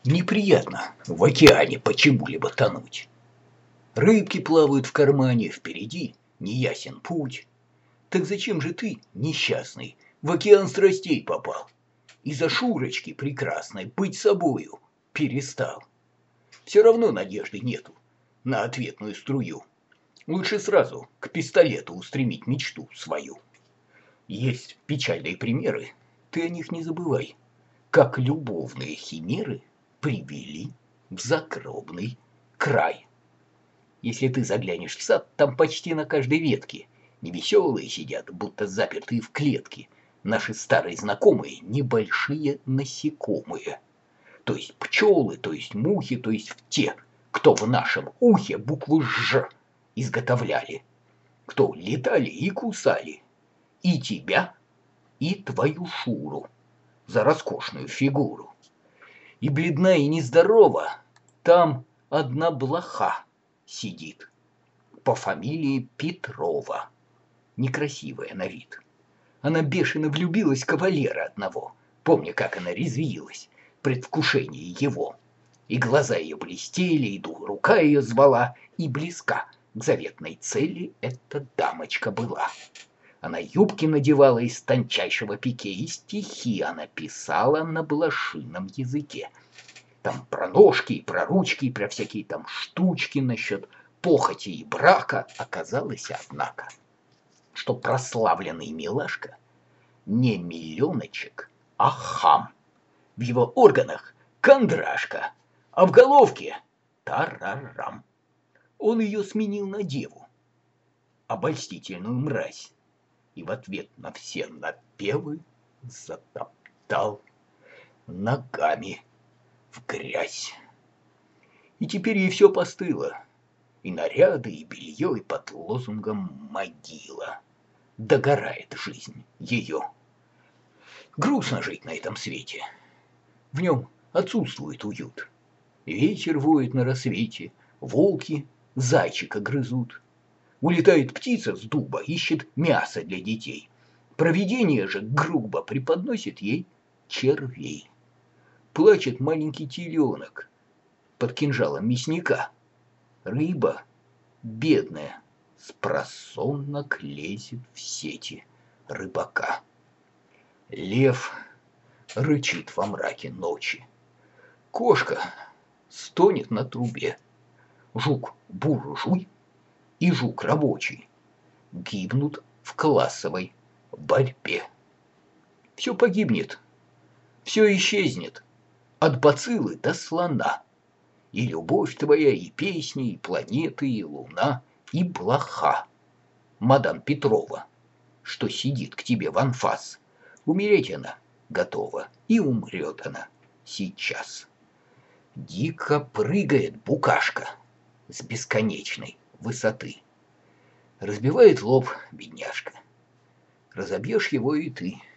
Неприятно в океане почему-либо тонуть. Рыбки плавают в кармане, впереди неясен путь. Так зачем же ты, несчастный, в океан страстей попал? Из-за Шурочки прекрасной быть собою перестал. Все равно надежды нету на ответную струю. Лучше сразу к пистолету устремить мечту свою. Есть печальные примеры, ты о них не забывай. Как любовные химеры привели в загробный край. Если ты заглянешь в сад, там почти на каждой ветке невеселые сидят, будто запертые в клетке, наши старые знакомые небольшие насекомые. То есть пчелы, то есть мухи, то есть те, кто в нашем ухе букву «Ж» изготовляли, кто летали и кусали и тебя, и твою Шуру за роскошную фигуру. И бледна, и нездорова там одна блоха сидит по фамилии Петрова, некрасивая на вид. Она бешено влюбилась в кавалера одного, помня, как она резвилась, предвкушение его. И глаза ее блестели, и рука ее звала, и близка к заветной цели эта дамочка была. Она юбки надевала из тончайшего пике, и стихи она писала на блошином языке. Там про ножки, и про ручки, и про всякие там штучки насчет похоти и брака. Оказалось, однако, что прославленный милашка не миллионочек, а хам. В его органах кондрашка, а в головке тарарам. Он ее сменил на деву, обольстительную мразь, и в ответ на все напевы затоптал ногами в грязь. И теперь ей все постыло, и наряды, и белье, и под лозунгом могила. Догорает жизнь ее. Грустно жить на этом свете. В нем отсутствует уют. Ветер воет на рассвете, волки зайчика грызут. Улетает птица с дуба, ищет мясо для детей. Провидение же грубо преподносит ей червей. Плачет маленький теленок под кинжалом мясника. Рыба, бедная, спросонок лезет в сети рыбака. Лев рычит во мраке ночи. Кошка стонет на трубе. Жук буржуй и жук рабочий гибнут в классовой борьбе. Все погибнет, все исчезнет, от бациллы до слона. И любовь твоя, и песни, и планеты, и луна, и блоха. Мадам Петрова, что сидит к тебе в анфас. Умереть она готова, и умрет она сейчас. Дико прыгает букашка с бесконечной высоты. Разбивает лоб бедняжка. Разобьешь его и ты.